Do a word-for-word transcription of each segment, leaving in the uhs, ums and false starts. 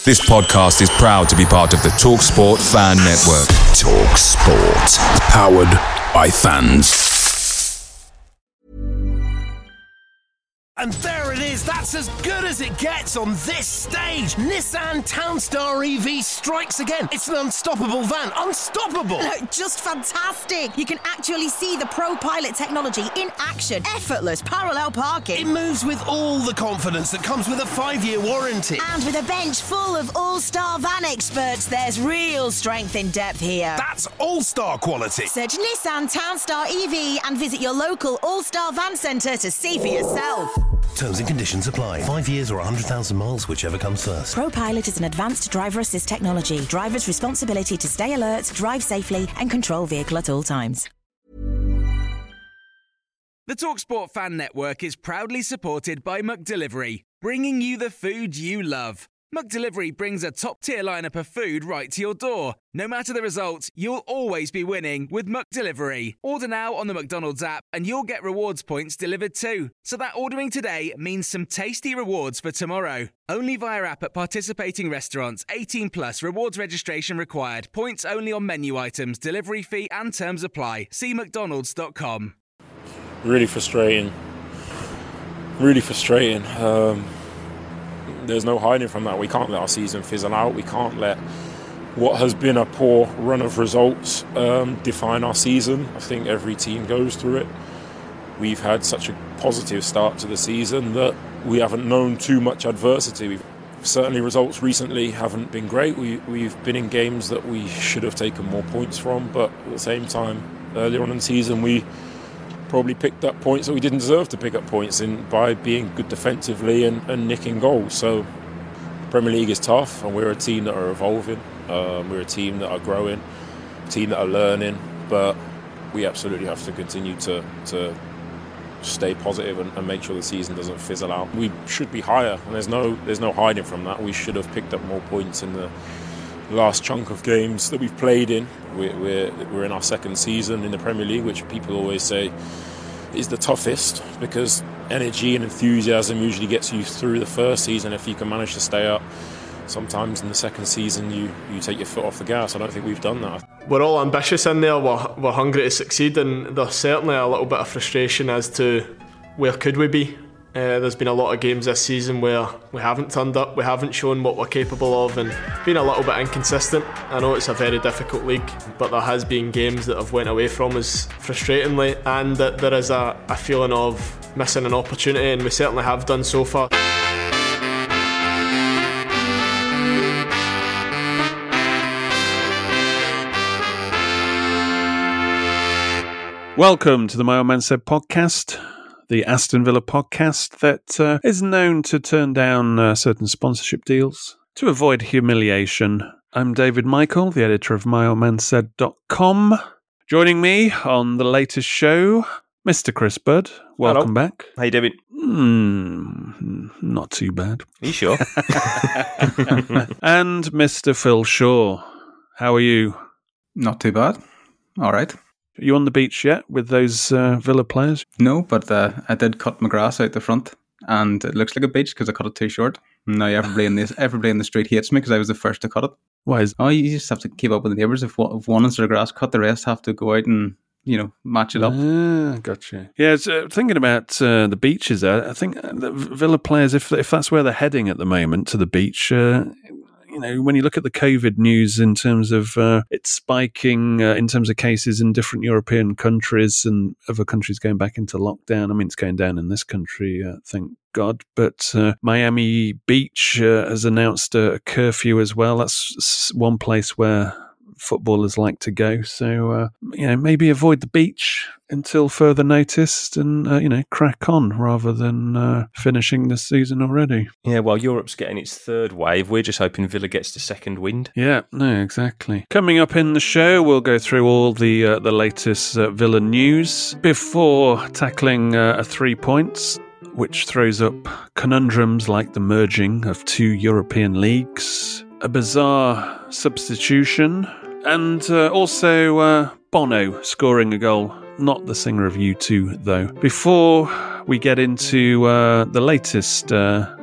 This podcast is proud to be part of the TalkSport Fan Network. TalkSport. Powered by fans. And there it is, that's as good as it gets on this stage. Nissan Townstar E V strikes again. It's an unstoppable van, unstoppable. Look, just fantastic. You can actually see the ProPilot technology in action. Effortless parallel parking. It moves with all the confidence that comes with a five-year warranty. And with a bench full of all-star van experts, there's real strength in depth here. That's all-star quality. Search Nissan Townstar E V and visit your local all-star van centre to see for yourself. Terms and conditions apply. Five years or one hundred thousand miles, whichever comes first. ProPilot is an advanced driver assist technology. Driver's responsibility to stay alert, drive safely and control vehicle at all times. The TalkSport Fan Network is proudly supported by McDelivery, bringing you the food you love. McDelivery brings a top-tier lineup of food right to your door. No matter the result, you'll always be winning with McDelivery. Order now on the McDonald's app and you'll get rewards points delivered too. So that ordering today means some tasty rewards for tomorrow. Only via app at participating restaurants. eighteen plus, rewards registration required. Points only on menu items, delivery fee and terms apply. See mcdonalds dot com. Really frustrating. Really frustrating. Um... There's no hiding from that. We can't let our season fizzle out. We can't let what has been a poor run of results um, define our season. I think every team goes through it. We've had such a positive start to the season that we haven't known too much adversity. We've, certainly results recently haven't been great. We, we've been in games that we should have taken more points from, but at the same time, earlier on in the season, we probably picked up points that we didn't deserve to pick up points in by being good defensively and, and nicking goals. So the Premier League is tough, and we're a team that are evolving. Um, we're a team that are growing, a team that are learning, but we absolutely have to continue to, to stay positive and, and make sure the season doesn't fizzle out. We should be higher, and there's no there's no hiding from that. We should have picked up more points in the last chunk of games that we've played in. We're, we're, we're in our second season in the Premier League, which people always say is the toughest, because energy and enthusiasm usually gets you through the first season. If you can manage to stay up, sometimes in the second season you, you take your foot off the gas. I don't think we've done that. We're all ambitious in there, we're, we're hungry to succeed, and there's certainly a little bit of frustration as to where could we be. Uh, there's been a lot of games this season where we haven't turned up, we haven't shown what we're capable of, and been a little bit inconsistent. I know it's a very difficult league, but there has been games that have went away from us frustratingly, and that there is a, a feeling of missing an opportunity, and we certainly have done so far. Welcome to the My Old Man Said podcast, the Aston Villa podcast that uh, is known to turn down uh, certain sponsorship deals to avoid humiliation. I'm David Michael, the editor of my old man said dot com. Joining me on the latest show, Mister Chris Budd. Welcome Hello. back. How you doing? Mm, not too bad. Are you sure? And Mister Phil Shaw. How are you? Not too bad. All right. Are you on the beach yet with those uh, Villa players? No, but uh, I did cut my grass out the front, and it looks like a beach because I cut it too short. Now everybody in this, everybody in the street hates me because I was the first to cut it. Why is? Oh, you just have to keep up with the neighbours. If one, if one has their grass cut, the rest have to go out and, you know, match it up. Ah, gotcha. Yeah, so thinking about uh, the beaches there, I think the Villa players, if if that's where they're heading at the moment, to the beach, uh, you know, when you look at the COVID news in terms of uh, it's spiking uh, in terms of cases in different European countries and other countries going back into lockdown. I mean, it's going down in this country, uh, thank God. But uh, Miami Beach uh, has announced a curfew as well. That's one place where footballers like to go. So, uh, you know, maybe avoid the beach until further notice and, uh, you know, crack on rather than uh, finishing the season already. Yeah, while Europe's getting its third wave, we're just hoping Villa gets the second wind. Yeah, no, exactly. Coming up in the show, we'll go through all the uh, the latest uh, Villa news before tackling uh, a three points, which throws up conundrums like the merging of two European leagues, a bizarre substitution, and uh, also uh, Bono scoring a goal. Not the singer of U two, though. Before we get into uh, the latest uh,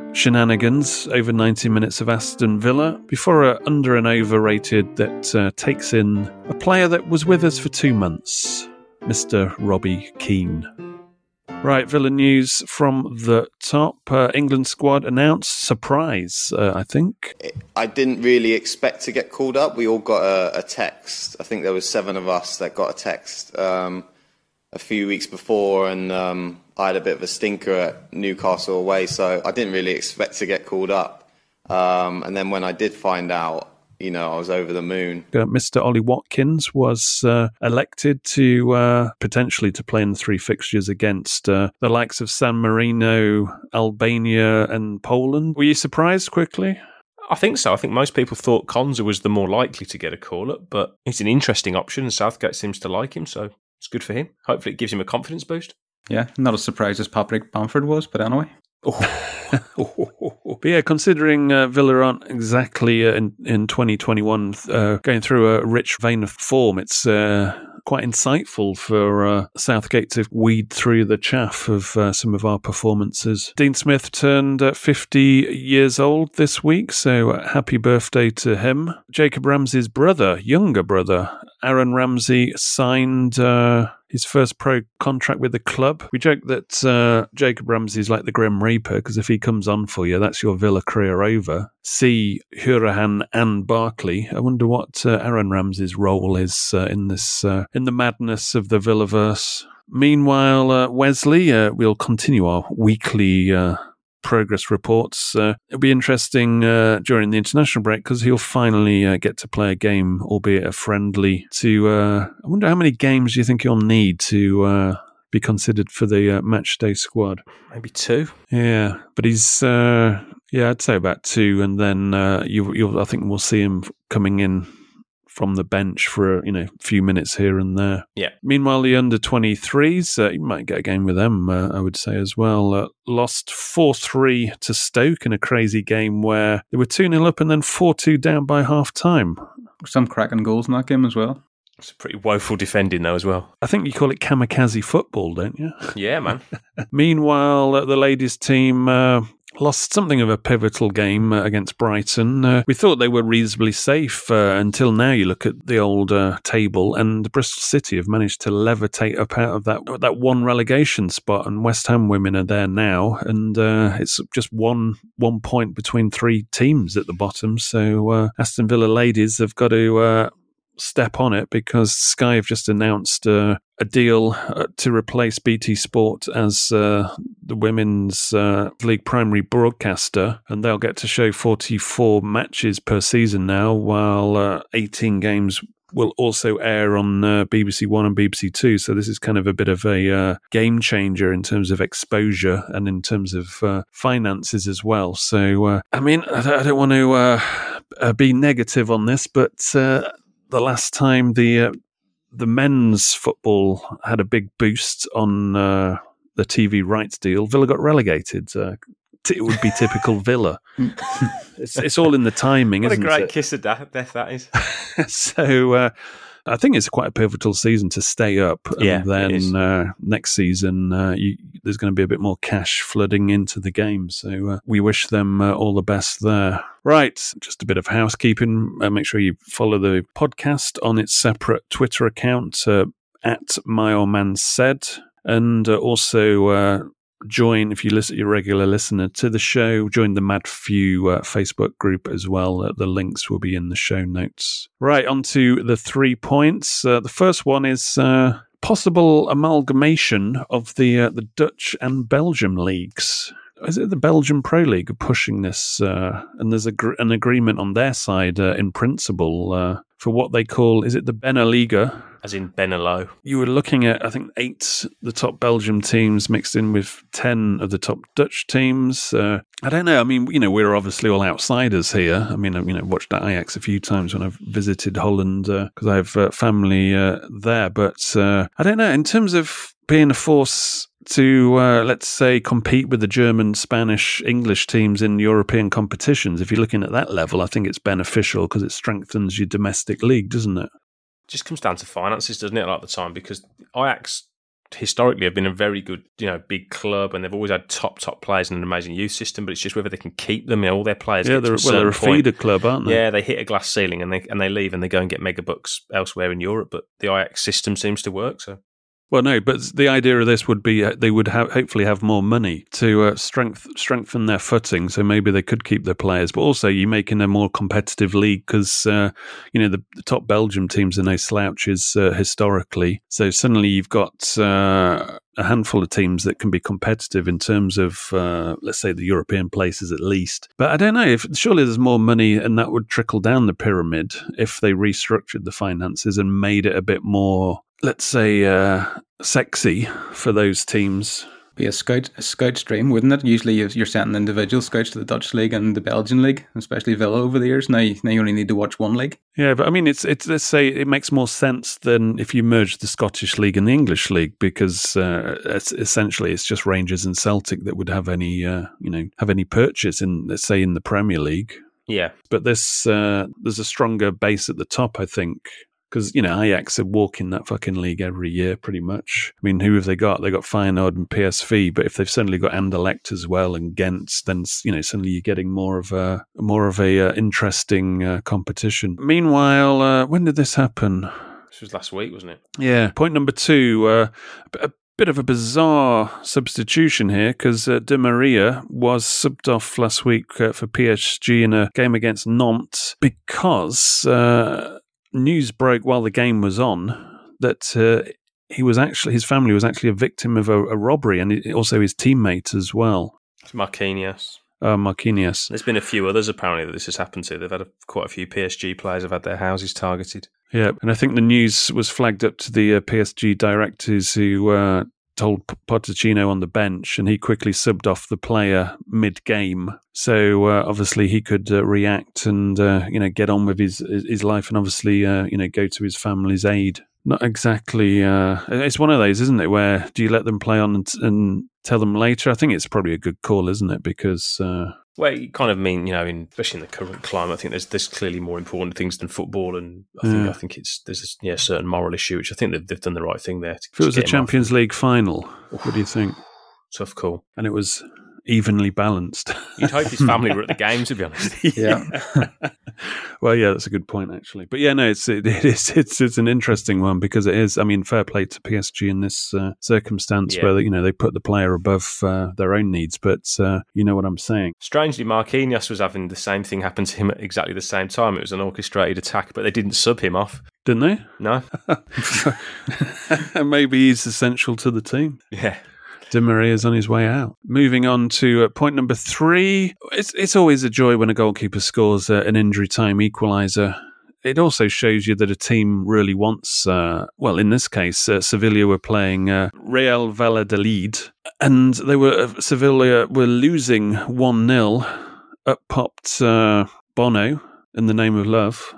shenanigans over ninety minutes of Aston Villa before a under and over rated that uh, takes in a player that was with us for two months, Mister Robbie Keane. Right, Villa news from the top. Uh, England squad announced. Surprise, uh, I think. I didn't really expect to get called up. We all got a, a text. I think there was seven of us that got a text um, a few weeks before, and um, I had a bit of a stinker at Newcastle away, so I didn't really expect to get called up. Um, and then when I did find out, you know, I was over the moon. Uh, Mister Ollie Watkins was uh, elected to uh, potentially to play in the three fixtures against uh, the likes of San Marino, Albania and Poland. Were you surprised quickly? I think so. I think most people thought Konsa was the more likely to get a call-up, but it's an interesting option and Southgate seems to like him, so it's good for him. Hopefully it gives him a confidence boost. Yeah, not as surprised as Patrick Bamford was, but anyway. But yeah, considering uh, Villa aren't exactly uh, in, in twenty twenty-one uh, going through a rich vein of form, it's uh, quite insightful for uh, Southgate to weed through the chaff of uh, some of our performances. Dean Smith turned uh, fifty years old this week, so uh, happy birthday to him. Jacob Ramsey's brother, younger brother, Aaron Ramsey, signed uh, his first pro contract with the club. We joke that uh, Jacob Ramsey is like the Grim Reaper, because if he comes on for you, that's your Villa career over. See Hourihane and Barkley. I wonder what uh, Aaron Ramsey's role is uh, in this, uh, in the madness of the Villaverse. Meanwhile, uh, Wesley, uh, we'll continue our weekly uh, progress reports. Uh, it'll be interesting uh, during the international break because he'll finally uh, get to play a game, albeit a friendly. To uh, I wonder how many games do you think he'll need to uh, be considered for the uh, match day squad? Maybe two. Yeah, but he's uh, yeah, I'd say about two, and then uh, you, you'll I think we'll see him coming in from the bench for a you know few minutes here and there. Yeah. Meanwhile, the under twenty-threes, uh, you might get a game with them, uh, I would say as well. Uh, lost four three to Stoke in a crazy game where they were two nil up and then four two down by half time. Some cracking goals in that game as well. It's pretty woeful defending though as well. I think you call it kamikaze football, don't you? Yeah, man. Meanwhile, uh, the ladies team uh, lost something of a pivotal game uh, against Brighton. Uh, we thought they were reasonably safe uh, until now. You look at the old uh, table, and Bristol City have managed to levitate up out of that that one relegation spot, and West Ham women are there now, and uh, it's just one one point between three teams at the bottom. So uh, Aston Villa ladies have got to Uh, step on it, because Sky have just announced uh, a deal uh, to replace B T Sport as uh, the women's uh, league primary broadcaster, and they'll get to show forty-four matches per season now, while uh, eighteen games will also air on uh, B B C One and B B C Two. So this is kind of a bit of a uh, game changer in terms of exposure and in terms of uh, finances as well. So, uh, I mean, I don't, I don't want to uh, uh, be negative on this, but uh, the last time the uh, the men's football had a big boost on uh, the T V rights deal, Villa got relegated. Uh, t- it would be typical Villa. it's, it's all in the timing, what isn't it? What a great it? kiss of death that is. So uh, I think it's quite a pivotal season to stay up. And yeah, then uh, next season, uh, you, there's going to be a bit more cash flooding into the game. So uh, we wish them uh, all the best there. Right, just a bit of housekeeping. Uh, make sure you follow the podcast on its separate Twitter account, uh, at My Old Man Said. And uh, also uh, join, if you listen, you're a regular listener to the show, join the Mad Few uh, Facebook group as well. Uh, the links will be in the show notes. Right, on to the three points. Uh, the first one is uh, possible amalgamation of the uh, the Dutch and Belgium leagues. Is it the Belgian Pro League are pushing this? Uh, and there's a gr- an agreement on their side uh, in principle uh, for what they call, is it the Beneliga? As in Benelo. You were looking at, I think, eight the top Belgium teams mixed in with ten of the top Dutch teams. Uh, I don't know. I mean, you know, we're obviously all outsiders here. I mean, I've you know, watched Ajax a few times when I've visited Holland because uh, I have uh, family uh, there. But uh, I don't know. In terms of being a force to, uh, let's say, compete with the German, Spanish, English teams in European competitions, if you're looking at that level, I think it's beneficial because it strengthens your domestic league, doesn't it? Just comes down to finances, doesn't it, a lot of the time, because Ajax historically have been a very good, you know, big club, and they've always had top, top players and an amazing youth system, but it's just whether they can keep them. You know, all their players yeah, get they're, to a well, they're a certain point. feeder club, aren't they? Yeah, they hit a glass ceiling and they and they leave and they go and get mega bucks elsewhere in Europe, but the Ajax system seems to work, so... Well, no, but the idea of this would be uh, they would have, hopefully have more money to uh, strength, strengthen their footing, so maybe they could keep their players. But also, you're making a more competitive league because, uh, you know, the, the top Belgium teams are no slouches uh, historically. So suddenly you've got uh, a handful of teams that can be competitive in terms of, uh, let's say, the European places at least. But I don't know, if surely there's more money and that would trickle down the pyramid if they restructured the finances and made it a bit more, let's say, uh, sexy for those teams. Be a scout, a scout stream, wouldn't it? Usually you're sending individual scouts to the Dutch league and the Belgian league, especially Villa over the years. Now you, now you only need to watch one league. Yeah, but I mean, it's it's let's say it makes more sense than if you merge the Scottish league and the English league, because uh, it's, essentially it's just Rangers and Celtic that would have any, uh, you know, have any purchase in, let's say, in the Premier League. Yeah, but this uh, there's a stronger base at the top, I think. Because, you know, Ajax are walking that fucking league every year, pretty much. I mean, who have they got? They got Feyenoord and P S V, but if they've suddenly got Anderlecht as well and Ghent, then, you know, suddenly you're getting more of a more of a uh, interesting uh, competition. Meanwhile, uh, when did this happen? This was last week, wasn't it? Yeah. Point number two, uh, a bit of a bizarre substitution here, because uh, Di Maria was subbed off last week uh, for P S G in a game against Nantes because... Uh, news broke while the game was on that uh, he was actually his family was actually a victim of a, a robbery, and also his teammate as well. It's Marquinhos. Uh, Marquinhos. There's been a few others apparently that this has happened to. They've had a, quite a few P S G players have had their houses targeted. Yeah, and I think the news was flagged up to the uh, P S G directors who uh, told Pochettino on the bench, and he quickly subbed off the player mid-game. So uh, obviously he could uh, react and uh, you know get on with his his life, and obviously uh, you know go to his family's aid. Not exactly. Uh, it's one of those, isn't it? Where do you let them play on and, and tell them later? I think it's probably a good call, isn't it? Because uh, well, you kind of mean, you know, in, especially in the current climate, I think there's there's clearly more important things than football, and I think yeah. I think it's there's a yeah, certain moral issue, which I think they've, they've done the right thing there. To, if it was a Champions League final, what do you think? Tough call. And it was evenly balanced. You'd hope his family were at the game, to be honest. Yeah. Well, yeah, that's a good point, actually. But yeah, no, it's it, it is it's it's an interesting one because it is. I mean, fair play to P S G in this uh, circumstance yeah. where you know they put the player above uh, their own needs. But uh, you know what I'm saying. Strangely, Marquinhos was having the same thing happen to him at exactly the same time. It was an orchestrated attack, but they didn't sub him off. Didn't they? No. Maybe he's essential to the team. Yeah. Di Maria's on his way out. Moving on to uh, point number three. It's it's always a joy when a goalkeeper scores uh, an injury time equaliser. It also shows you that a team really wants, uh, well, in this case, uh, Sevilla were playing uh, Real Valladolid, and they were uh, Sevilla were losing one nil. Up popped uh, Bono, in the name of love,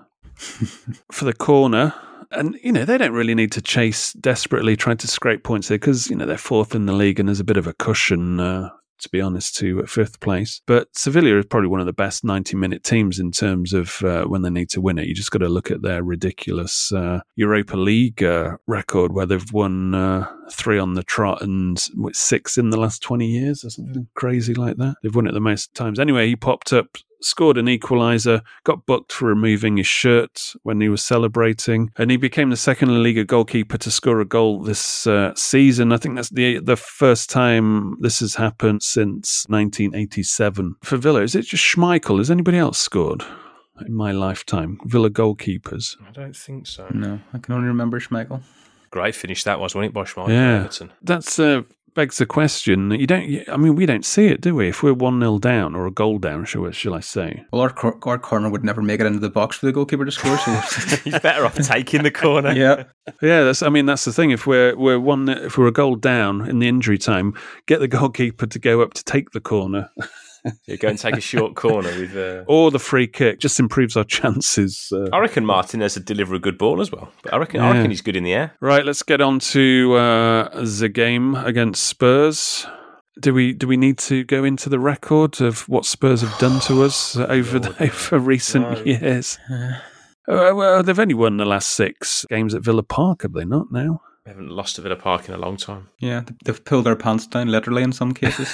for the corner. And, you know, they don't really need to chase desperately trying to scrape points there because, you know, they're fourth in the league and there's a bit of a cushion, uh, to be honest, to fifth place. But Sevilla is probably one of the best ninety-minute teams in terms of uh, when they need to win it. You just got to look at their ridiculous uh, Europa League uh, record where they've won uh, three on the trot and what, six in the last twenty years or something crazy like that. They've won it the most times. Anyway, he popped up, scored an equaliser, got booked for removing his shirt when he was celebrating, and he became the second La Liga goalkeeper to score a goal this uh, season. I think that's the the first time this has happened since nineteen eighty-seven. For Villa, is it just Schmeichel? Has anybody else scored in my lifetime? Villa goalkeepers? I don't think so. No, I can only remember Schmeichel. Great finish that was, wasn't it, by Schmeichel? Yeah, Everton. that's... Uh, begs the question. You don't. I mean, we don't see it, do we? If we're one nil down or a goal down, shall, shall I say? Well, our, cor- our corner would never make it into the box for the goalkeeper to score. So he's better off taking the corner. Yeah, yeah. That's. I mean, that's the thing. If we're we're one, if we're a goal down in the injury time, get the goalkeeper to go up to take the corner. Yeah, go and take a short corner with, uh... or the free kick. Just improves our chances. Uh, I reckon Martinez would deliver a good ball as well. But I reckon, yeah. I reckon he's good in the air. Right, let's get on to uh, the game against Spurs. Do we do we need to go into the record of what Spurs have done to us over Lord, the, over recent no. years? Uh, well, they've only won the last six games at Villa Park, have they not? Now. We haven't lost to Villa Park in a long time. Yeah, they've pulled their pants down, literally, in some cases.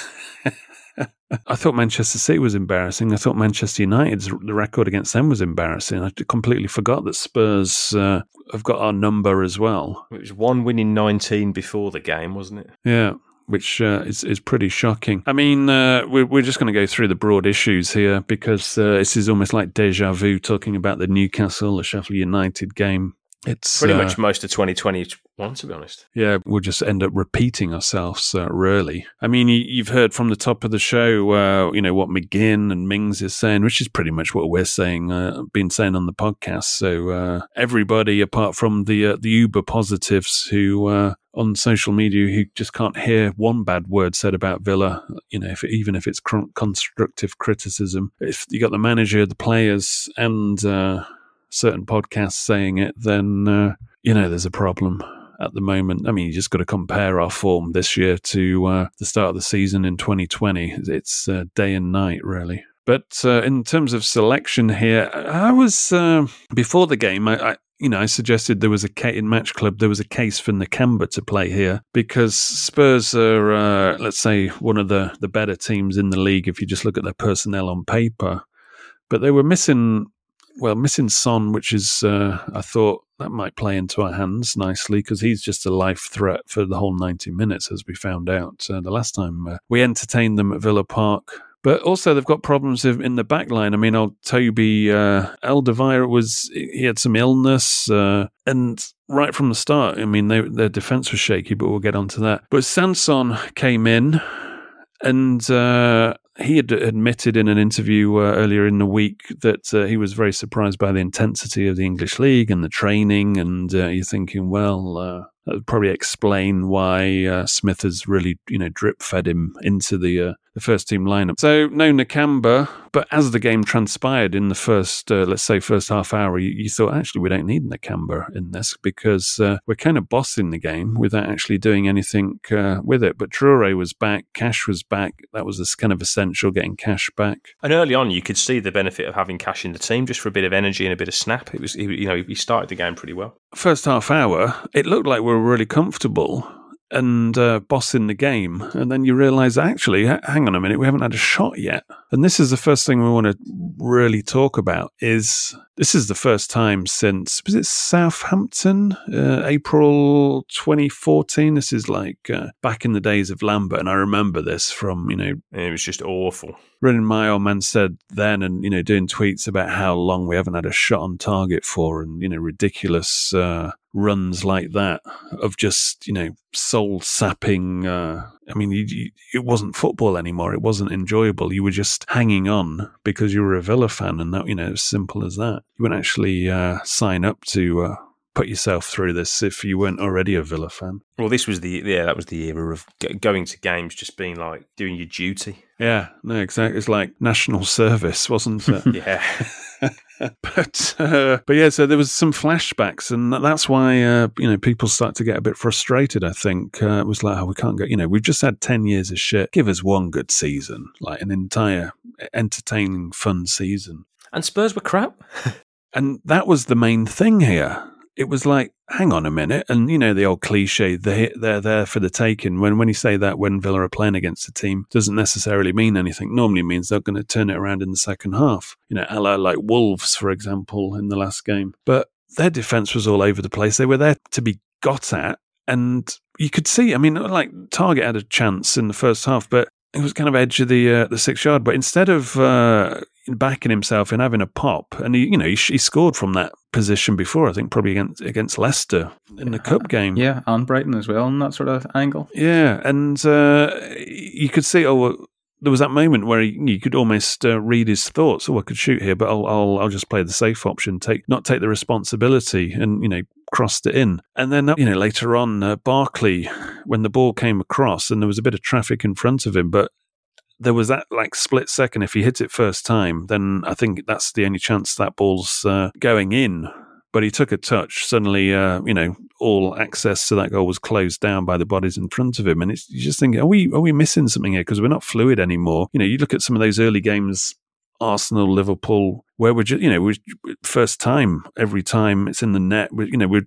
I thought Manchester City was embarrassing. I thought Manchester United's the record against them was embarrassing. I completely forgot that Spurs uh, have got our number as well. It was one win in nineteen before the game, wasn't it? Yeah, which uh, is is pretty shocking. I mean, uh, we're we're just going to go through the broad issues here because uh, this is almost like deja vu talking about the Newcastle, the Sheffield United game. It's pretty uh, much most of twenty twenty-one, to be honest. Yeah, we'll just end up repeating ourselves, uh, really. I mean, you, you've heard from the top of the show, uh, you know, what McGinn and Mings is saying, which is pretty much what we're saying, uh, been saying on the podcast. So uh, everybody, apart from the uh, the uber positives who uh, on social media who just can't hear one bad word said about Villa, you know, if, even if it's cr- constructive criticism. If you got the manager, the players, and uh, certain podcasts saying it, then, uh, you know, there's a problem at the moment. I mean, you just got to compare our form this year to uh, the start of the season in twenty twenty. It's uh, day and night, really. But uh, in terms of selection here, I was, uh, before the game, I, I you know, I suggested there was a case, in Match Club, there was a case for Nakamba to play here because Spurs are, uh, let's say, one of the, the better teams in the league if you just look at their personnel on paper. But they were missing... Well, missing Son, which is, uh, I thought that might play into our hands nicely because he's just a life threat for the whole ninety minutes, as we found out uh, the last time uh, we entertained them at Villa Park. But also they've got problems in the back line. I mean, old Toby uh, Alderweireld was, he had some illness uh, and right from the start, I mean, they, their defence was shaky, but we'll get onto that. But Sanson came in and... Uh, He had admitted in an interview uh, earlier in the week that uh, he was very surprised by the intensity of the English league and the training. And uh, you're thinking, well, uh, that would probably explain why uh, Smith has really, you know, drip fed him into the uh, the first team lineup. So no Nakamba, but as the game transpired in the first, uh, let's say, first half hour, you, you thought actually we don't need Nakamba in this because uh, we're kind of bossing the game without actually doing anything uh, with it. But Traore was back, Cash was back. That was this kind of essential, getting Cash back. And early on, you could see the benefit of having Cash in the team just for a bit of energy and a bit of snap. It was, you know, he started the game pretty well. First half hour, it looked like we were really comfortable and uh, bossing the game. And then you realise, actually, hang on a minute, we haven't had a shot yet. And this is the first thing we want to really talk about is this is the first time since, was it Southampton, uh, April twenty fourteen? This is like uh, back in the days of Lambert. And I remember this from, you know... It was just awful. Running my old man said then and, you know, doing tweets about how long we haven't had a shot on target for and, you know, ridiculous uh, runs like that of just, you know, soul-sapping... Uh, I mean, you, you, it wasn't football anymore. It wasn't enjoyable. You were just hanging on because you were a Villa fan and that, you know, as simple as that. You wouldn't actually uh, sign up to... Uh, put yourself through this if you weren't already a Villa fan. Well, this was the yeah, that was the era of going to games, just being like doing your duty. Yeah, no, exactly. It's like national service, wasn't it? Yeah. but uh, but yeah, so there was some flashbacks, and that's why uh, you know people start to get a bit frustrated. I think uh, it was like, oh, we can't go. You know, we've just had ten years of shit. Give us one good season, like an entire entertaining, fun season. And Spurs were crap. And that was the main thing here. It was like, hang on a minute. And, you know, the old cliche, they're, they're there for the taking. When when you say that when Villa are playing against a team, doesn't necessarily mean anything. Normally means they're going to turn it around in the second half. You know, a la like Wolves, for example, in the last game. But their defence was all over the place. They were there to be got at. And you could see, I mean, like Target had a chance in the first half, but it was kind of edge of the uh, the six yard. But instead of uh, backing himself and having a pop, and he, you know, he, he scored from that position before. I think probably against against Leicester in the cup game. Yeah, and Brighton as well in that sort of angle. Yeah, and uh, you could see. Oh, there was that moment where he, you could almost uh, read his thoughts. Oh, I could shoot here, but I'll I'll I'll just play the safe option. Take not take the responsibility, and you know. Crossed it in. And then, you know, later on, uh, Barkley, when the ball came across and there was a bit of traffic in front of him, but there was that like split second. If he hit it first time, then I think that's the only chance that ball's uh, going in. But he took a touch. Suddenly, uh, you know, all access to that goal was closed down by the bodies in front of him. And it's, you just think, are we, are we missing something here? Because we're not fluid anymore. You know, you look at some of those early games, Arsenal, Liverpool, where we're just, you know, we're first time every time it's in the net. We're, you know, we're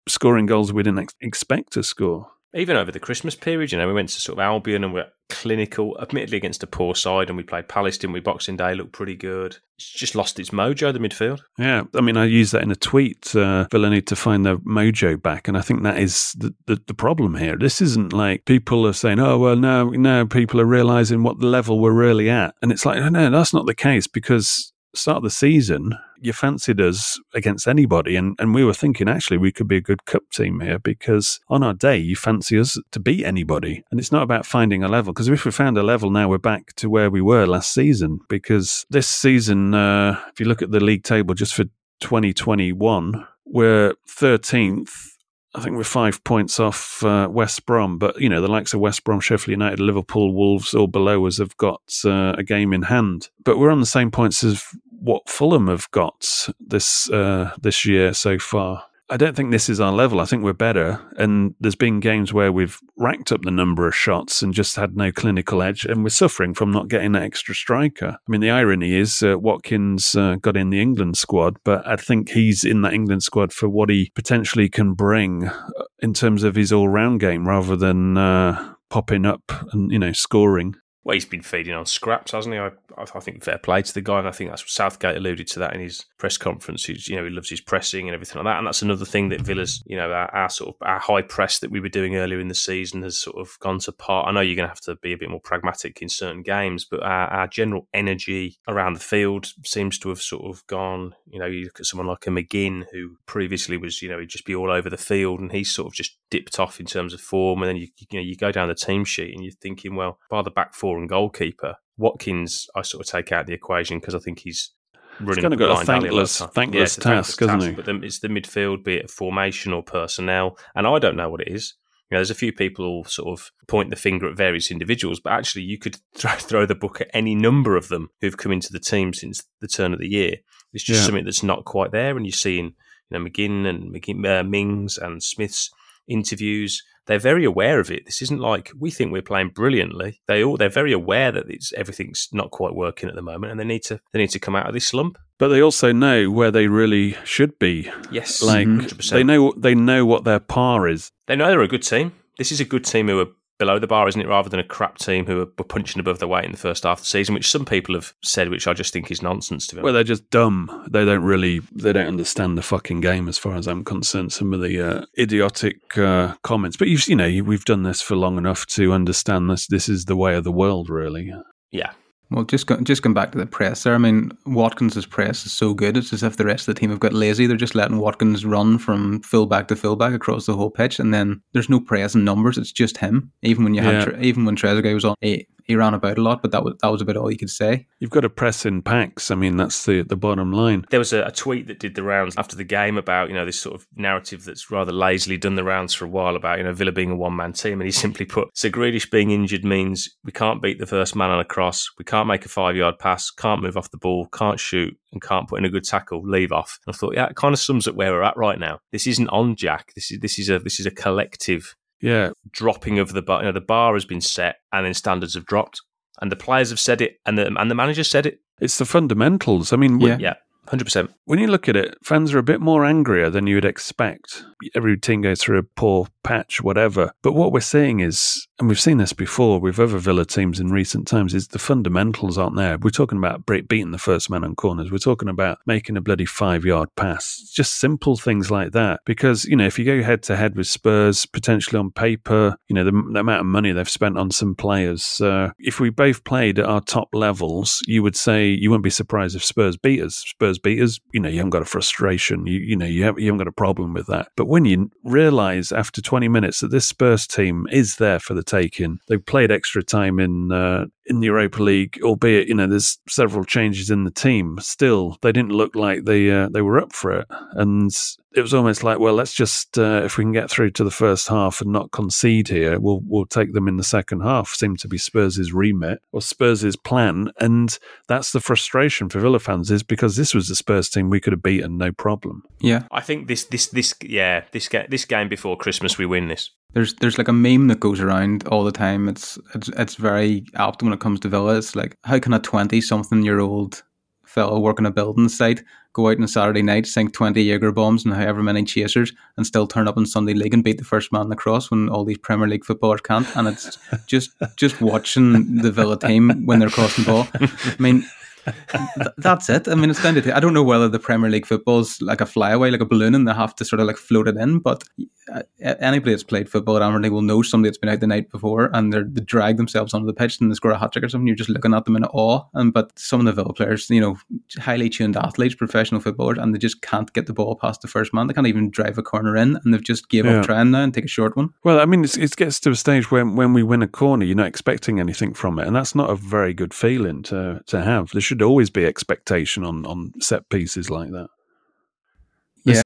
scoring goals we didn't ex- expect to score. Even over the Christmas period, you know, we went to sort of Albion and we're clinical, admittedly against a poor side, and we played Palace, didn't we? Boxing Day looked pretty good. It's just lost its mojo, the midfield. Yeah, I mean, I used that in a tweet. Uh, Villa need to find their mojo back, and I think that is the, the, the problem here. This isn't like people are saying, oh, well, now, now people are realising what the level we're really at. And it's like, no, that's not the case, because start of the season, you fancied us against anybody, and, and we were thinking actually we could be a good cup team here, because on our day you fancy us to beat anybody, and it's not about finding a level, because if we found a level now we're back to where we were last season, because this season, uh, if you look at the league table just for twenty twenty-one, we're thirteenth. I think we're five points off uh, West Brom, but, you know, the likes of West Brom, Sheffield United, Liverpool, Wolves, all below us have got uh, a game in hand. But we're on the same points as what Fulham have got this uh, this year so far. I don't think this is our level. I think we're better. And there's been games where we've racked up the number of shots and just had no clinical edge, and we're suffering from not getting that extra striker. I mean, the irony is uh, Watkins uh, got in the England squad, but I think he's in that England squad for what he potentially can bring in terms of his all-round game, rather than uh, popping up and, you know, scoring. Well, he's been feeding on scraps, hasn't he? I, I think fair play to the guy, and I think that's what Southgate alluded to that in his press conference. He's, you know, he loves his pressing and everything like that, and that's another thing that Villa's, you know, our, our sort of our high press that we were doing earlier in the season has sort of gone to part. I know you're going to have to be a bit more pragmatic in certain games, but our, our general energy around the field seems to have sort of gone. You know, you look at someone like a McGinn, who previously was, you know, he'd just be all over the field, and he's sort of just dipped off in terms of form. And then you, you know, you go down the team sheet and you're thinking, well, by the back four and goalkeeper, Watkins, I sort of take out the equation because I think he's running. He's kind of got a thankless, thankless yeah, task, hasn't he? But the, it's the midfield, be it formation or personnel, and I don't know what it is. You know, there's a few people who sort of point the finger at various individuals, but actually you could throw, throw the book at any number of them who've come into the team since the turn of the year. It's just Yeah. something that's not quite there, and you're seeing, you know, McGinn and McGinn, uh, Mings and Smith's interviews. They're very aware of it. This isn't like we think we're playing brilliantly. They all they're very aware that it's everything's not quite working at the moment, and they need to they need to come out of this slump. But they also know where they really should be. Yes, like one hundred percent. they know they know what their par is. They know they're a good team. This is a good team who are below the bar, isn't it, rather than a crap team who were punching above their weight in the first half of the season, which some people have said, which I just think is nonsense, to be honest. Well, they're just dumb. They don't really, they don't understand the fucking game as far as I'm concerned. Some of the uh, idiotic uh, comments. But, you've, you know, we've done this for long enough to understand this. This is the way of the world, really. Yeah. Well, just go, just going back to the press there, I mean, Watkins' press is so good, it's as if the rest of the team have got lazy. They're just letting Watkins run from fullback to fullback across the whole pitch, and then there's no press in numbers, it's just him. Even when you Yeah. had, even when Trezeguet was on, he, he ran about a lot, but that was, that was about all you could say. You've got to press in packs. I mean, that's the, the bottom line. There was a, a tweet that did the rounds after the game about, you know, this sort of narrative that's rather lazily done the rounds for a while about, you know, Villa being a one-man team, and he simply put, so Grealish being injured means we can't beat the first man on a cross, we can't make a five-yard pass, can't move off the ball, can't shoot, and can't put in a good tackle, leave off. And I thought, yeah, it kind of sums up where we're at right now. This isn't on Jack. This is this is a this is a collective Yeah. dropping of the bar. You know, the bar has been set, and then standards have dropped, and the players have said it, and the and the manager said it. It's the fundamentals. I mean, Yeah. Yeah, one hundred percent. when you look at it, fans are a bit more angrier than you would expect. Every team goes through a poor patch, whatever. But what we're seeing is, and we've seen this before with other Villa teams in recent times, is the fundamentals aren't there. We're talking about break, beating the first man on corners. We're talking about making a bloody five-yard pass. Just simple things like that. Because, you know, if you go head-to-head with Spurs, potentially on paper, you know, the, the amount of money they've spent on some players, uh, if we both played at our top levels, you would say, you wouldn't be surprised if Spurs beat us. Spurs beat us, you know, you haven't got a frustration. You, you know, you, have, you haven't got a problem with that. But when you realise after twenty minutes that this Spurs team is there for the taking, they've played extra time in uh, in the Europa League, albeit, you know, there's several changes in the team. Still, they didn't look like they uh, they were up for it, and it was almost like, well, let's just uh, if we can get through to the first half and not concede here, we'll we'll take them in the second half. Seemed to be Spurs' remit or Spurs' plan, and that's the frustration for Villa fans, is because this was the Spurs team we could have beaten, no problem. Yeah. I think this this this yeah this game this game before Christmas we win this. There's there's like a meme that goes around all the time. It's it's it's very apt when it comes to Villa. It's like, how can a twenty-something-year-old fellow working a building site go out on a Saturday night, sink twenty Jaeger bombs and however many chasers, and still turn up in Sunday League and beat the first man across when all these Premier League footballers can't. And it's just just watching the Villa team when they're crossing the ball. I mean, th- that's it. I mean, it's down to. I don't know whether the Premier League football's like a flyaway, like a balloon, and they have to sort of like float it in. But anybody that's played football at Amberley will know somebody that's been out the night before and they're, they drag themselves onto the pitch and they score a hat trick or something. You're just looking at them in awe. And but some of the Villa players, you know, highly tuned athletes, professional footballers, and they just can't get the ball past the first man. They can't even drive a corner in, and they've just gave yeah. up trying now and take a short one. Well, I mean, it's, it gets to a stage when when we win a corner, you're not expecting anything from it, and that's not a very good feeling to to have. There should always be expectation on on set pieces like that. Yeah.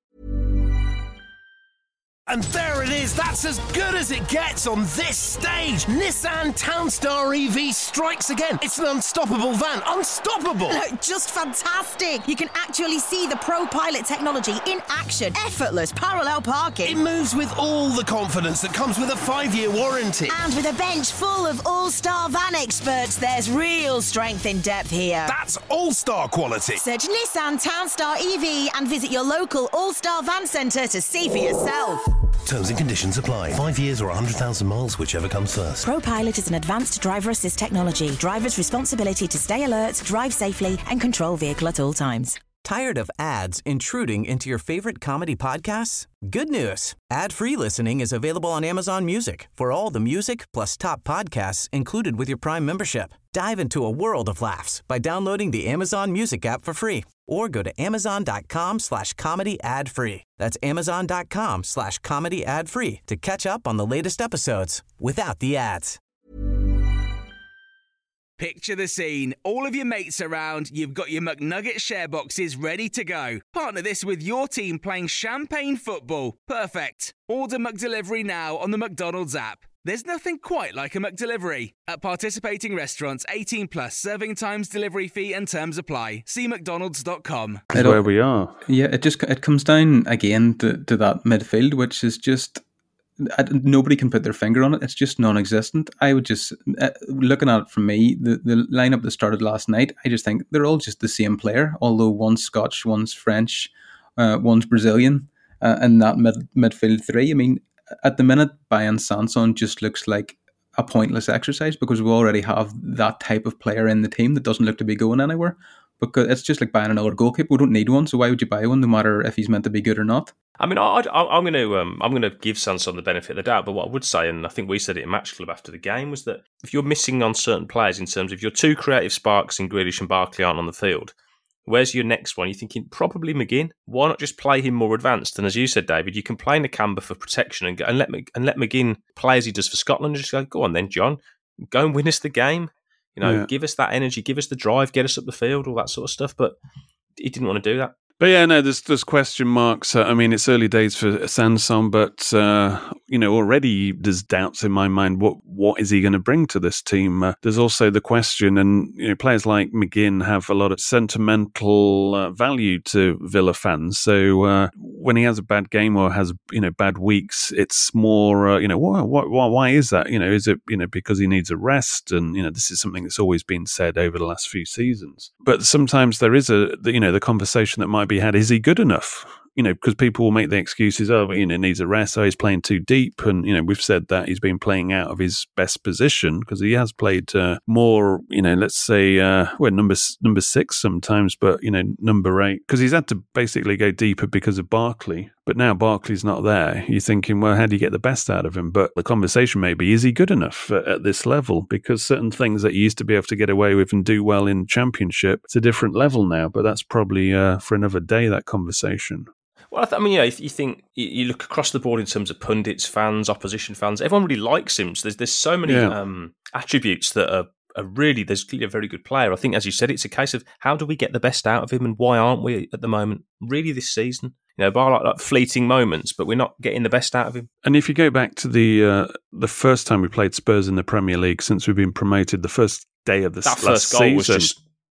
And there it is, that's as good as it gets on this stage. Nissan Townstar E V strikes again. It's an unstoppable van, unstoppable. Look, just fantastic. You can actually see the Pro Pilot technology in action. Effortless parallel parking. It moves with all the confidence that comes with a five-year warranty. And with a bench full of all-star van experts, there's real strength in depth here. That's all-star quality. Search Nissan Townstar E V and visit your local all-star van centre to see for yourself. Terms and conditions apply. Five years or one hundred thousand miles, whichever comes first. ProPilot is an advanced driver assist technology. Driver's responsibility to stay alert, drive safely, and control vehicle at all times. Tired of ads intruding into your favorite comedy podcasts? Good news. Ad-free listening is available on Amazon Music for all the music plus top podcasts included with your Prime membership. Dive into a world of laughs by downloading the Amazon Music app for free or go to amazon.com slash comedy ad free. That's amazon.com slash comedy ad free to catch up on the latest episodes without the ads. Picture the scene. All of your mates around, you've got your McNugget share boxes ready to go. Partner this with your team playing champagne football. Perfect. Order McDelivery now on the McDonald's app. There's nothing quite like a McDelivery. At participating restaurants, eighteen plus, serving times, delivery fee and terms apply. See mcdonalds dot com. That's where we are. Yeah, it just it comes down again to, to that midfield, which is just... nobody can put their finger on it. It's just non-existent. I would just, uh, looking at it from me, the, the lineup that started last night, I just think they're all just the same player, although one's Scotch, one's French, uh, one's Brazilian, uh, and that mid, midfield three. I mean, at the minute, Bayern Sanson just looks like a pointless exercise because we already have that type of player in the team that doesn't look to be going anywhere. Because it's just like buying another goalkeeper. We don't need one, so why would you buy one, no matter if he's meant to be good or not? I mean, I, I, I'm going to um, I'm going to give Sanson the benefit of the doubt, but what I would say, and I think we said it in Match Club after the game, was that if you're missing on certain players in terms of your two creative sparks in Grealish and Barkley aren't on the field, where's your next one? You're thinking probably McGinn. Why not just play him more advanced? And as you said, David, you can play Nakamba for protection and, and let and let McGinn play as he does for Scotland. And just go, go on then, John, go and win us the game. You know, yeah. Give us that energy, give us the drive, get us up the field, all that sort of stuff. But he didn't want to do that. But yeah, no, there's there's question marks. Uh, I mean, it's early days for Sanson, but uh, you know, already there's doubts in my mind. What what is he going to bring to this team? Uh, there's also the question, and you know, players like McGinn have a lot of sentimental uh, value to Villa fans. So uh, when he has a bad game or has you know bad weeks, it's more uh, you know why, why why is that? You know, is it you know because he needs a rest? And you know, this is something that's always been said over the last few seasons. But sometimes there is a you know the conversation that might be had, is he good enough? You know, because people will make the excuses, oh, you know, needs a rest, oh, he's playing too deep. And, you know, we've said that he's been playing out of his best position because he has played uh, more, you know, let's say, uh, well, number, number six sometimes, but, you know, number eight. Because he's had to basically go deeper because of Barkley. But now Barkley's not there. You're thinking, well, how do you get the best out of him? But the conversation may be, is he good enough at, at this level? Because certain things that you used to be able to get away with and do well in Championship, it's a different level now. But that's probably uh, for another day, that conversation. Well, I, th- I mean, yeah, if you think, you, you look across the board in terms of pundits, fans, opposition fans, everyone really likes him. So there's, there's so many yeah. um, attributes that are, are really, there's clearly a very good player. I think, as you said, it's a case of how do we get the best out of him and why aren't we at the moment, really this season? You know, bar like, like fleeting moments, but we're not getting the best out of him. And if you go back to the uh, the first time we played Spurs in the Premier League since we've been promoted, the first day of the that last first goal season, was just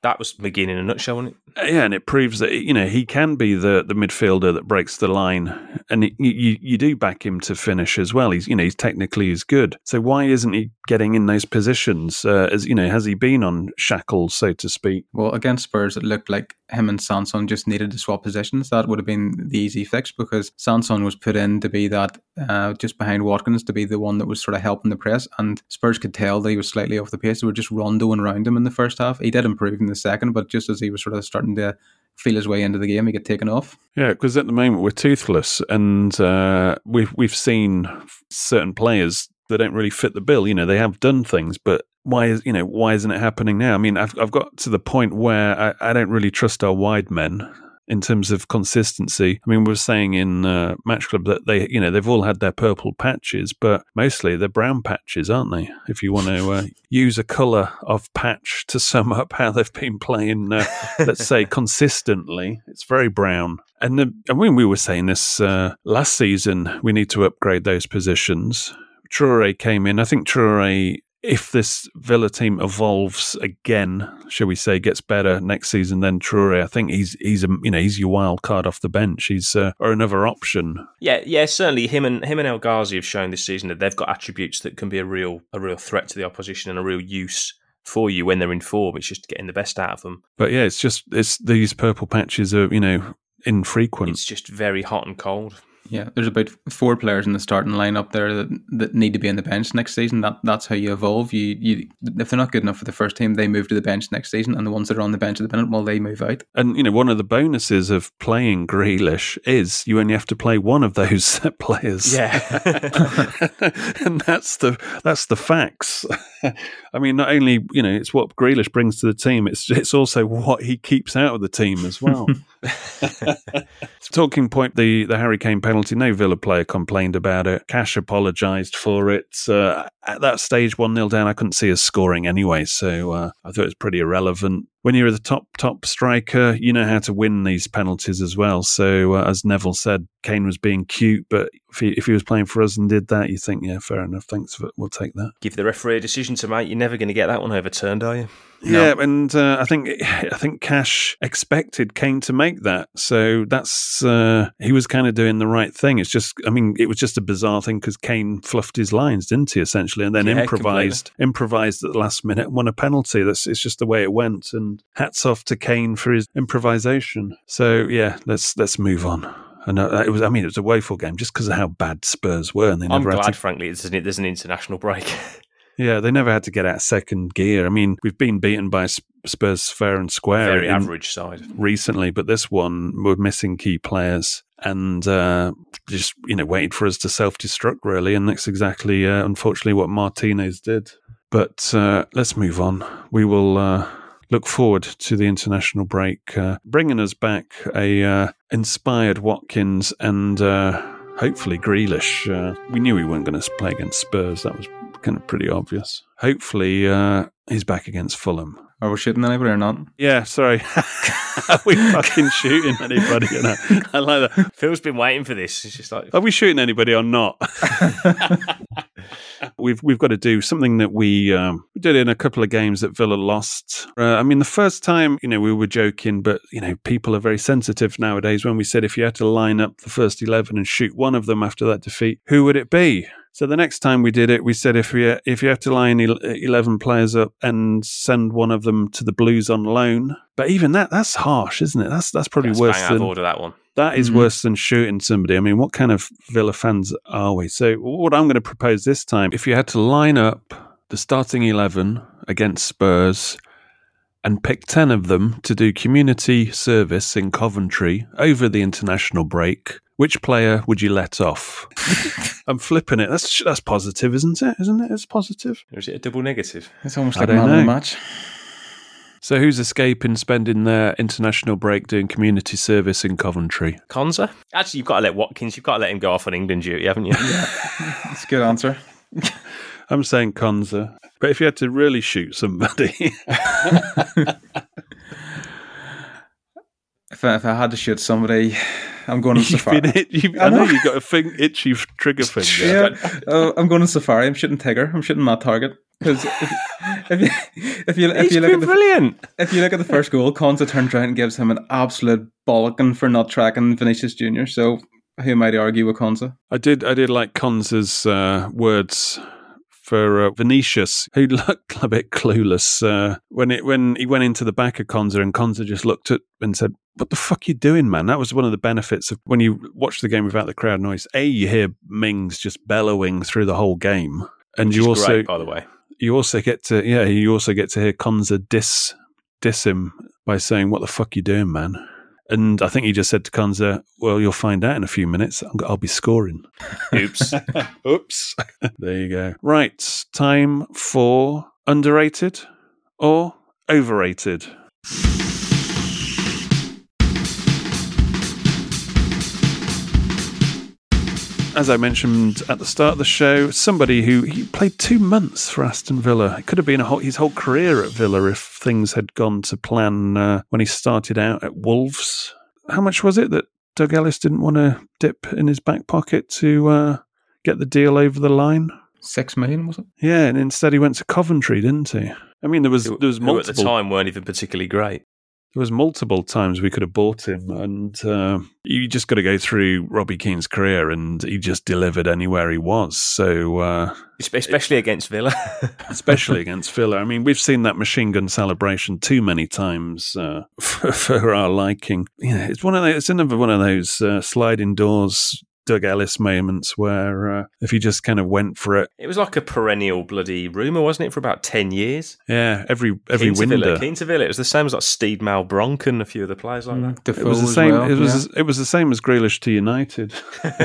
that was McGinn in a nutshell, wasn't it? Yeah, and it proves that, you know, he can be the, the midfielder that breaks the line, and it, you you do back him to finish as well. He's, you know, he's technically is good. So why isn't he getting in those positions? Uh, as you know, has he been on shackles, so to speak? Well, against Spurs, it looked like him and Sanson just needed to swap positions. That would have been the easy fix, because Sanson was put in to be that uh, just behind Watkins, to be the one that was sort of helping the press, and Spurs could tell that he was slightly off the pace. They were just rondoing around him in the first half. He did improve in the second, but just as he was sort of starting to feel his way into the game, he got taken off. Yeah, because at the moment we're toothless, and uh, we've we've seen certain players that don't really fit the bill. You know, they have done things, but why is you know why isn't it happening now? I mean, I've I've got to the point where I, I don't really trust our wide men in terms of consistency. I mean, we were saying in uh, Match Club that they, you know, they've all had their purple patches, but mostly they're brown patches, aren't they? If you want to uh, use a colour of patch to sum up how they've been playing, uh, let's say consistently, it's very brown. And the, I mean, we were saying this uh, last season, we need to upgrade those positions. Traoré came in. I think Traoré, if this Villa team evolves again, shall we say, gets better next season, then Traoré, I think he's he's a you know he's your wild card off the bench. He's uh, or another option. Yeah, yeah, certainly him and him and El Ghazi have shown this season that they've got attributes that can be a real a real threat to the opposition and a real use for you when they're in form. It's just getting the best out of them. But yeah, it's just it's these purple patches are you know infrequent. It's just very hot and cold. Yeah, there's about four players in the starting lineup there that, that need to be on the bench next season. That that's how you evolve. You you if they're not good enough for the first team, they move to the bench next season, and the ones that are on the bench at the minute, well, they move out. And you know, one of the bonuses of playing Grealish is you only have to play one of those players. Yeah, and that's the that's the facts. I mean, not only you know, it's what Grealish brings to the team. It's it's also what he keeps out of the team as well. Talking point, the the Harry Kane penalty. No Villa player complained about it. Cash apologised for it. Uh, at that stage, one nil down, I couldn't see us scoring anyway, so uh, I thought it was pretty irrelevant. When you're the top top striker, you know how to win these penalties as well. So, uh, as Neville said, Kane was being cute, but if he, if he was playing for us and did that, you think, yeah, fair enough, thanks, for, we'll take that. Give the referee a decision to make. You're never going to get that one overturned, are you? Yeah, no. and uh, I think I think Cash expected Kane to make that, so that's uh, he was kind of doing the right thing. It's just, I mean, it was just a bizarre thing because Kane fluffed his lines, didn't he, essentially, and then yeah, improvised, completely. improvised at the last minute and won a penalty. That's it's just the way it went, and hats off to Kane for his improvisation. So yeah, let's let's move on. And uh, it was, I mean, it was a woeful game just because of how bad Spurs were, and they never I'm glad, had to... frankly, there's an, there's an international break. Yeah, they never had to get out of second gear. I mean, we've been beaten by Spurs fair and square. Very average side. Recently, but this one, we're missing key players and uh, just, you know, waited for us to self-destruct, really. And that's exactly, uh, unfortunately, what Martinez did. But uh, let's move on. We will uh, look forward to the international break, uh, bringing us back a uh, inspired Watkins and uh, hopefully Grealish. Uh, we knew we weren't going to play against Spurs. That was kind of pretty obvious. Hopefully uh, he's back against Fulham. Are we shooting anybody or not? Yeah, sorry. Are we fucking shooting anybody? You know? I like that. Phil's been waiting for this. It's just like, are we shooting anybody or not? we've we've got to do something that we um, we did in a couple of games that Villa lost. Uh, I mean, the first time, you know, we were joking, but you know, people are very sensitive nowadays. When we said if you had to line up the first eleven and shoot one of them after that defeat, who would it be? So the next time we did it, we said if you if you have to line eleven players up and send one of them to the Blues on loan, but even that that's harsh, isn't it? That's that's probably that's worse bang than out of order, that one. That is mm-hmm. worse than shooting somebody. I mean, what kind of Villa fans are we? So what I'm going to propose this time, if you had to line up the starting eleven against Spurs and pick ten of them to do community service in Coventry over the international break, which player would you let off? I'm flipping it. That's that's positive, isn't it? Isn't it? It's positive. Or is it a double negative? It's almost like a man of the match. So who's escaping spending their international break doing community service in Coventry? Konsa? Actually, you've got to let Watkins, you've got to let him go off on England duty, haven't you? Yeah, that's a good answer. I'm saying Konsa. But if you had to really shoot somebody... if, I, if I had to shoot somebody... I'm going on Safari. You've been hit, you've, I, I know you've got a thing, itchy trigger finger. Yeah, uh, I'm going on Safari. I'm shooting Tigger. I'm shooting Matt Target. Because if, if you if you if He's you look been at the brilliant. if you look at the first goal, Konsa turns around and gives him an absolute bollocking for not tracking Vinicius Junior So who am I to argue with Konsa? I did I did like Konsa's uh, words for uh, Vinicius, who looked a bit clueless uh, when it when he went into the back of Konsa, and Konsa just looked at and said, "What the fuck are you doing, man?" That was one of the benefits of when you watch the game without the crowd noise. A, you hear Mings just bellowing through the whole game, and Which you is also, great, by the way, you also get to yeah, you also get to hear Konsa diss diss him by saying, "What the fuck you doing, man?" And I think he just said to Konsa, "Well, you'll find out in a few minutes. I'll be scoring." Oops. Oops. There you go. Right. Time for underrated or overrated. As I mentioned at the start of the show, somebody who he played two months for Aston Villa. It could have been a whole, his whole career at Villa if things had gone to plan uh, when he started out at Wolves. How much was it that Doug Ellis didn't want to dip in his back pocket to uh, get the deal over the line? Six million, was it? Yeah, and instead he went to Coventry, didn't he? I mean, there was there was Who multiple at the time weren't even particularly great. There was multiple times we could have bought him, and uh, you just got to go through Robbie Keane's career, and he just delivered anywhere he was. So, uh, especially against Villa, especially against Villa. I mean, we've seen that machine gun celebration too many times uh, for, for our liking. You know, it's one of those, it's another one of those uh, sliding doors Doug Ellis moments where uh, if he just kind of went for it. It was like a perennial bloody rumour, wasn't it, for about ten years? Yeah, every every Keen to window. Villa, Keen to Villa. It was the same as like Steed Malbronk and a few other players like that. It was the same. well, it was yeah. it was the same as Grealish to United.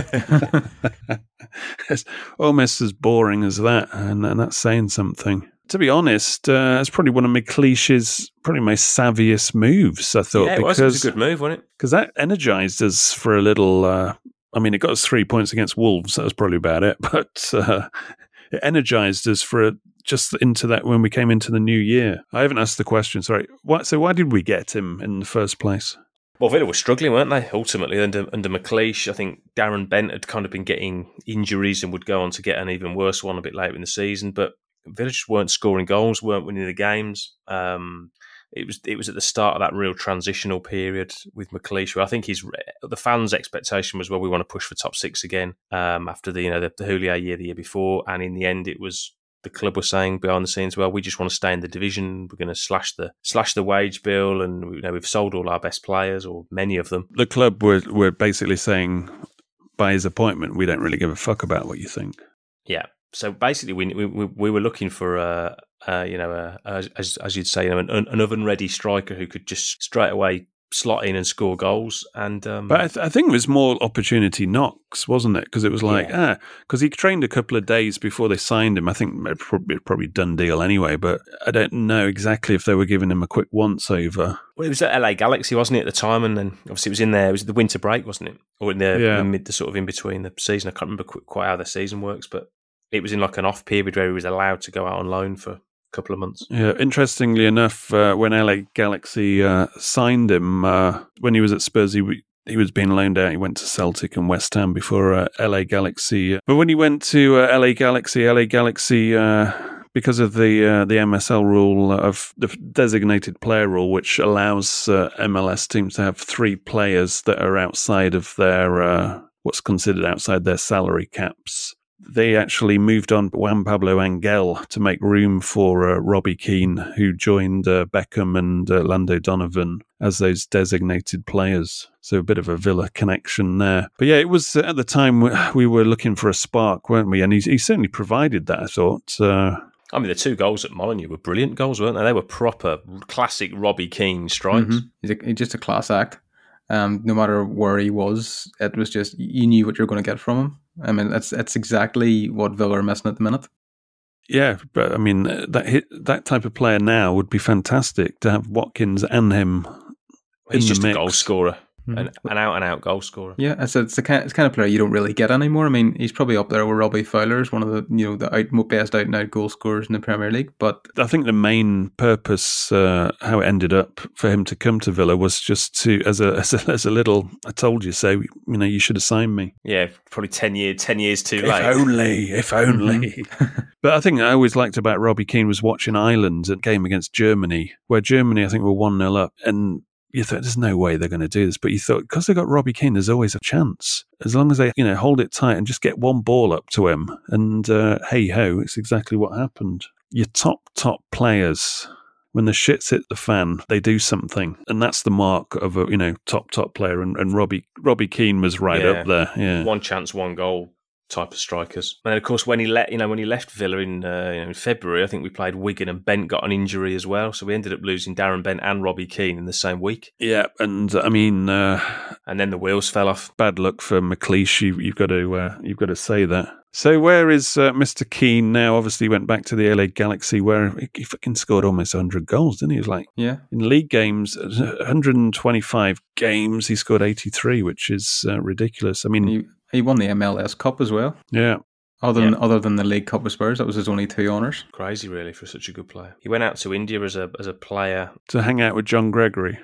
It's almost as boring as that, and, and that's saying something. To be honest, uh, it's probably one of McLeish's probably my savviest moves. I thought Yeah, it because was. It was a good move, wasn't it? because that energised us for a little. Uh, I mean, it got us three points against Wolves. That was probably about it, but uh, it energised us for a, just into that when we came into the new year. I haven't asked the question. Sorry. What, so why did we get him in the first place? Well, Villa were struggling, weren't they? Ultimately, under under McLeish, I think Darren Bent had kind of been getting injuries and would go on to get an even worse one a bit later in the season. But Villa just weren't scoring goals, weren't winning the games. Um, it was it was at the start of that real transitional period with McLeish, where I think he's the fans' expectation was, well, we want to push for top six again um, after the you know the, the Houllier year the year before, and in the end, it was the club was saying behind the scenes, well, we just want to stay in the division. We're going to slash the slash the wage bill, and you know we've sold all our best players, or many of them. The club were were basically saying, by his appointment, we don't really give a fuck about what you think. Yeah. So basically, we we, we were looking for a, a you know a, a, as as you'd say, you know, an, an oven ready striker who could just straight away slot in and score goals. And um, but I, th- I think it was more opportunity knocks, wasn't it? Because it was like Yeah. ah, because he trained a couple of days before they signed him. I think it probably probably done deal anyway. But I don't know exactly if they were giving him a quick once over. Well, it was at L A Galaxy, wasn't it, at the time? And then obviously it was in there. It was the winter break, wasn't it, or in the, Yeah. the mid, the sort of in between the season. I can't remember qu- quite how the season works, but it was in like an off period where he was allowed to go out on loan for a couple of months. Yeah, interestingly enough, uh, when L A Galaxy uh, signed him, uh, when he was at Spurs, he, w- he was being loaned out. He went to Celtic and West Ham before uh, L A Galaxy. But when he went to uh, L A Galaxy, L A Galaxy, uh, because of the uh, the M S L rule of the designated player rule, which allows uh, M L S teams to have three players that are outside of their uh, what's considered outside their salary caps. They actually moved on Juan Pablo Angel to make room for uh, Robbie Keane, who joined uh, Beckham and uh, Lando Donovan as those designated players. So a bit of a Villa connection there. But yeah, it was uh, at the time we, we were looking for a spark, weren't we? And he, he certainly provided that, I thought. Uh, I mean, the two goals at Molineux were brilliant goals, weren't they? They were proper classic Robbie Keane strikes. Mm-hmm. He's, a, he's just a class act. Um, no matter where he was, it was just, you knew what you were going to get from him. I mean, that's that's exactly what Villa are missing at the minute. Yeah, but I mean, that hit, that type of player now would be fantastic to have Watkins and him in He's the just mix. a goal scorer. an, an out-and-out goal scorer. Yeah, it's, it's, the kind, it's the kind of player you don't really get anymore. I mean, he's probably up there with Robbie Fowler as one of the you know the out, best out-and-out goal scorers in the Premier League. But I think the main purpose, uh, how it ended up for him to come to Villa, was just to as a as a, as a little, I told you so. You know, you should have signed me. Yeah, probably ten years, ten years too if late. If only, if only. Mm-hmm. But I think I always liked about Robbie Keane was watching Ireland at game against Germany, where Germany I think were one nil up, and you thought, there's no way they're going to do this. But you thought, because they got Robbie Keane, there's always a chance. As long as they, you know, hold it tight and just get one ball up to him. And uh, hey-ho, it's exactly what happened. Your top, top players, when the shit's hit the fan, they do something. And that's the mark of a, you know, top, top player. And, and Robbie Robbie Keane was right yeah. up there. Yeah, one chance, one goal type of strikers. And of course, when he let you know when he left Villa in uh, you know, in February, I think we played Wigan and Bent got an injury as well, so we ended up losing Darren Bent and Robbie Keane in the same week. Yeah, and I mean, uh, and then the wheels fell off. Bad luck for McLeish. You, you've got to uh, you've got to say that. So where is uh, Mister Keane now? Obviously, he went back to the L A Galaxy, where he, he fucking scored almost one hundred goals, didn't he? He was like, yeah, in league games, one hundred twenty-five games, he scored eighty-three, which is uh, ridiculous. I mean, he, he won the M L S Cup as well. Yeah. Other yeah. than other than the League Cup with Spurs, that was his only two honours. Crazy, really, for such a good player. He went out to India as a as a player to hang out with John Gregory.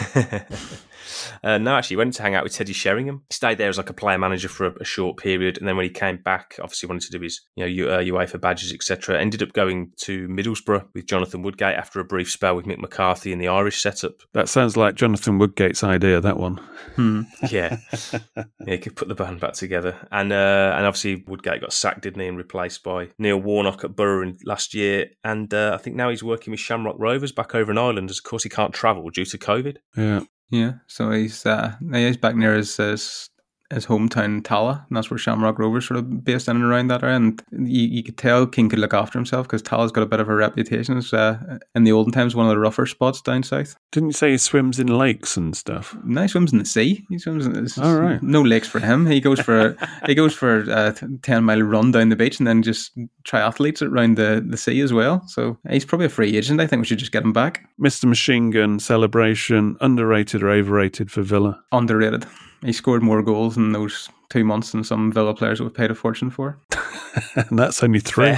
uh, no, actually, he went to hang out with Teddy Sheringham. He stayed there as like a player manager for a, a short period, and then when he came back, obviously wanted to do his you know U, uh, UEFA badges, et cetera. Ended up going to Middlesbrough with Jonathan Woodgate after a brief spell with Mick McCarthy in the Irish setup. That sounds like Jonathan Woodgate's idea. That one. Hmm. Yeah, yeah, he could put the band back together, and uh, and obviously Woodgate got sacked, didn't he, and replaced by Neil Warnock at Borough in, last year, and uh, I think now he's working with Shamrock Rovers back over in Ireland, as of course he can't travel due to COVID. Yeah. Yeah, so he's uh, he's back near his, his his hometown Tala, and that's where Shamrock Rovers sort of based in and around that area. And you, you could tell King could look after himself because Tala's got a bit of a reputation as uh, in the olden times one of the rougher spots down south. Didn't you say he swims in lakes and stuff? No, he swims in the sea. He swims in the All right. No lakes for him. He goes for he goes for a ten mile run down the beach and then just triathletes it around the, the sea as well. So he's probably a free agent. I think we should just get him back. Mister Machine Gun celebration, underrated or overrated for Villa? Underrated. He scored more goals in those two months than some Villa players that we've paid a fortune for. And that's only three.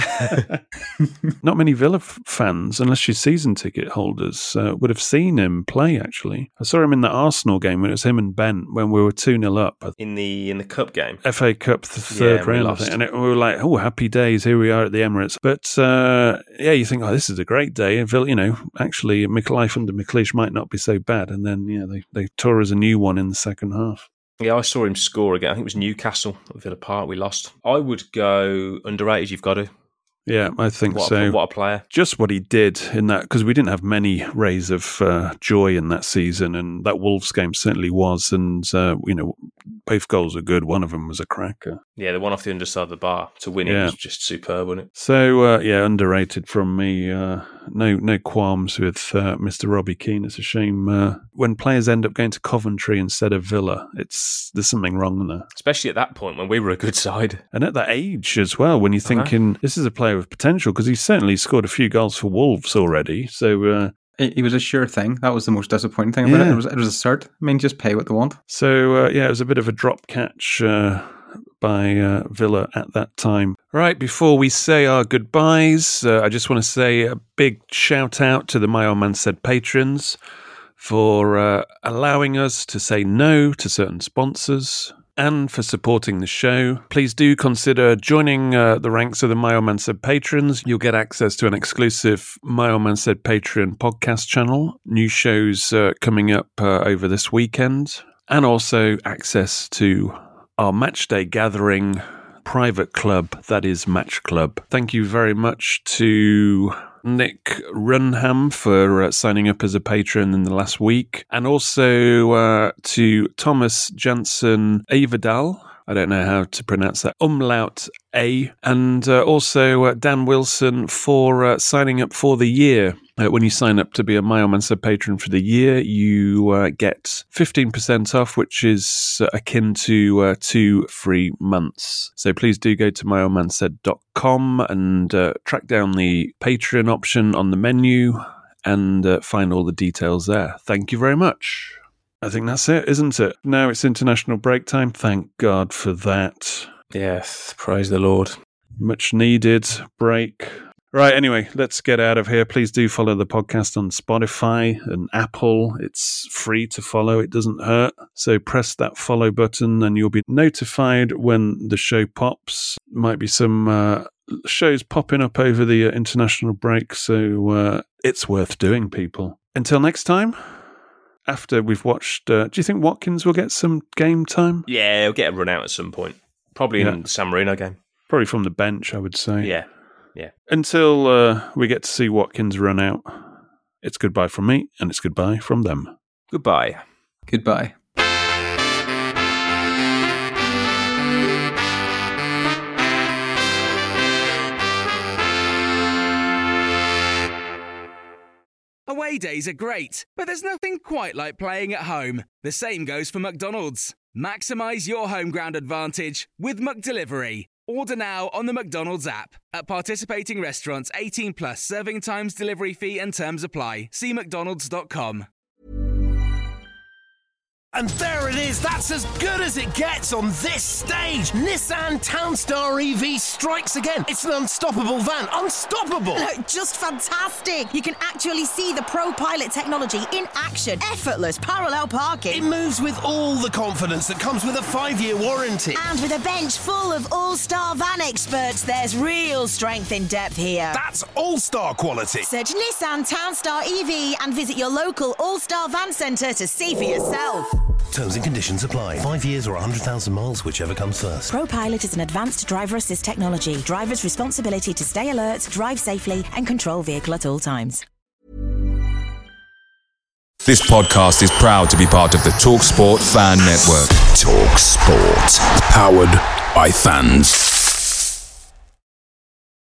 Not many Villa f- fans, unless you're season ticket holders, uh, would have seen him play, actually. I saw him in the Arsenal game when it was him and Bent when we were two nil up. In the in the Cup game? F A Cup, the third yeah, round, I think. And it, we were like, oh, happy days, here we are at the Emirates. But, uh, yeah, you think, oh, this is a great day. And Villa, you know, actually, life under McLeish might not be so bad. And then, yeah, they, they tore us a new one in the second half. Yeah, I saw him score again. I think it was Newcastle at Villa Park. We lost. I would go underrated. You've got to. Yeah, I think what so. A, what a player. Just what he did in that, because we didn't have many rays of uh, joy in that season, and that Wolves game certainly was. And, uh, you know, both goals were good. One of them was a cracker. Yeah, the one off the underside of the bar to win yeah. it was just superb, wasn't it? So, uh, yeah, underrated from me. Uh, no no qualms with uh, Mister Robbie Keane. It's a shame uh, when players end up going to Coventry instead of Villa. It's there's something wrong there. Especially at that point when we were a good side. And at that age as well, when you're thinking, uh-huh. this is a player with potential, because he's certainly scored a few goals for Wolves already. So... Uh, He was a sure thing. That was the most disappointing thing about yeah. it. It was, it was a cert. I mean, just pay what they want. So, uh, yeah, it was a bit of a drop catch uh, by uh, Villa at that time. Right, before we say our goodbyes, uh, I just want to say a big shout out to the My Old Man Said patrons for uh, allowing us to say no to certain sponsors and for supporting the show. Please do consider joining uh, the ranks of the My Old Man Said patrons. You'll get access to an exclusive My Old Man Said Patreon podcast channel, new shows uh, coming up uh, over this weekend, and also access to our matchday gathering private club, that is Match Club. Thank you very much to Nick Runham for uh, signing up as a patron in the last week, and also uh, to Thomas Jansen Averdal. I don't know how to pronounce that. Umlaut A. And uh, also uh, Dan Wilson for uh, signing up for the year. Uh, when you sign up to be a My Old Man Said patron for the year, you uh, get fifteen percent off, which is uh, akin to uh, two free months. So please do go to my old man said dot com and uh, track down the Patreon option on the menu and uh, find all the details there. Thank you very much. I think that's it, isn't it? Now it's international break time. Thank God for that. Yes, praise the Lord. Much needed break. Right, anyway, let's get out of here. Please do follow the podcast on Spotify and Apple. It's free to follow. It doesn't hurt. So press that follow button and you'll be notified when the show pops. Might be some uh, shows popping up over the uh, international break. So uh, it's worth doing, people. Until next time, after we've watched, uh, do you think Watkins will get some game time? Yeah, he'll get a run out at some point. Probably yeah. in the San Marino game. Probably from the bench, I would say. Yeah. Yeah. Until uh, we get to see Watkins run out, it's goodbye from me and it's goodbye from them. Goodbye. Goodbye. Away days are great, but there's nothing quite like playing at home. The same goes for McDonald's. Maximise your home ground advantage with McDelivery. Order now on the McDonald's app. At participating restaurants, eighteen plus serving times, delivery fee and terms apply. See mcdonalds dot com. And there it is, that's as good as it gets on this stage. Nissan Townstar E V strikes again. It's an unstoppable van, unstoppable. Look, just fantastic. You can actually see the ProPilot technology in action. Effortless parallel parking. It moves with all the confidence that comes with a five-year warranty. And with a bench full of all-star van experts, there's real strength in depth here. That's all-star quality. Search Nissan Townstar E V and visit your local all-star van centre to see for yourself. Terms and conditions apply. Five years or one hundred thousand miles, whichever comes first. ProPilot is an advanced driver assist technology. Driver's responsibility to stay alert, drive safely, and control vehicle at all times. This podcast is proud to be part of the TalkSport Fan Network. TalkSport. Powered by fans.